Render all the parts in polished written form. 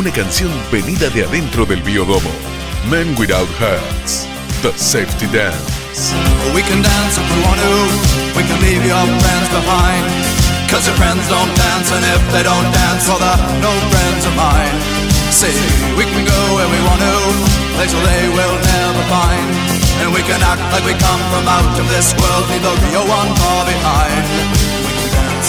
una canción venida de adentro del Biodomo. Men Without Hats, The Safety Dance. We can dance if we want to, we can leave your friends behind. Cause your friends don't dance, and if they don't dance, well they're no friends of mine. See, we can go where we want to, places they will never find. And we can act like we come from out of this world, leave the real one far behind. We can dance.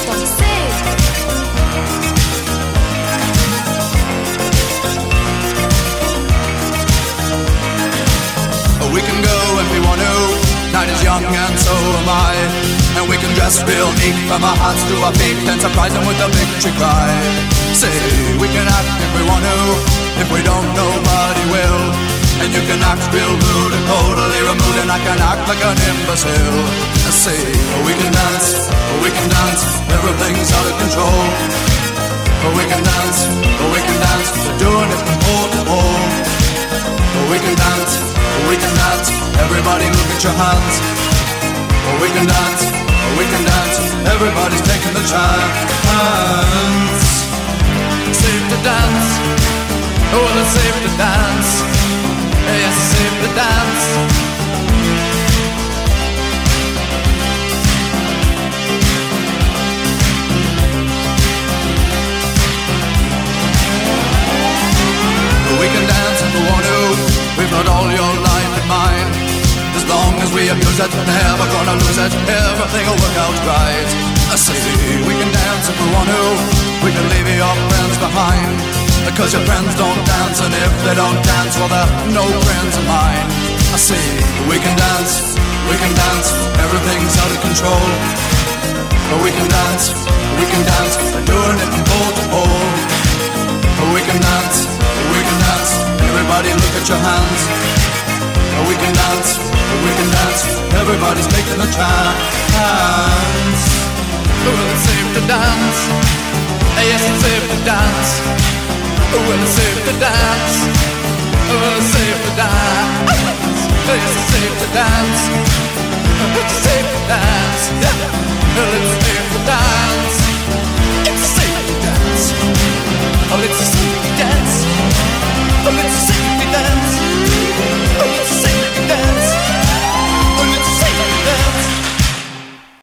We can go if we want to, night is young and so am I. And we can dress real neat from our hearts to our feet and surprise them with a victory cry. Say, we can act if we want to, if we don't nobody will. And you can act real rude and totally removed, and I can act like an imbecile. Say, we can dance, everything's out of control. We can dance, we're doing it from pole to pole. We can dance, everybody look at your hands. We can dance, everybody's taking the chance. Safe to dance, well it's safe to dance. Yes, it's safe to dance. We can dance if we want to, we've got all your life in mind. As long as we abuse it, never gonna lose it, everything will work out right. I say, we can dance if we want to, we can leave your friends behind. Because your friends don't dance, and if they don't dance, well they're no friends of mine. I say, we can dance, everything's out of control. But we can dance, we're doing it from pole to pole. We can dance, everybody look at your hands. We can dance, everybody's taking a chance. Well, it's safe to dance, yes, it's safe to dance. Well, it's safe to dance, well, it's safe to dance. Yes, it's safe to dance.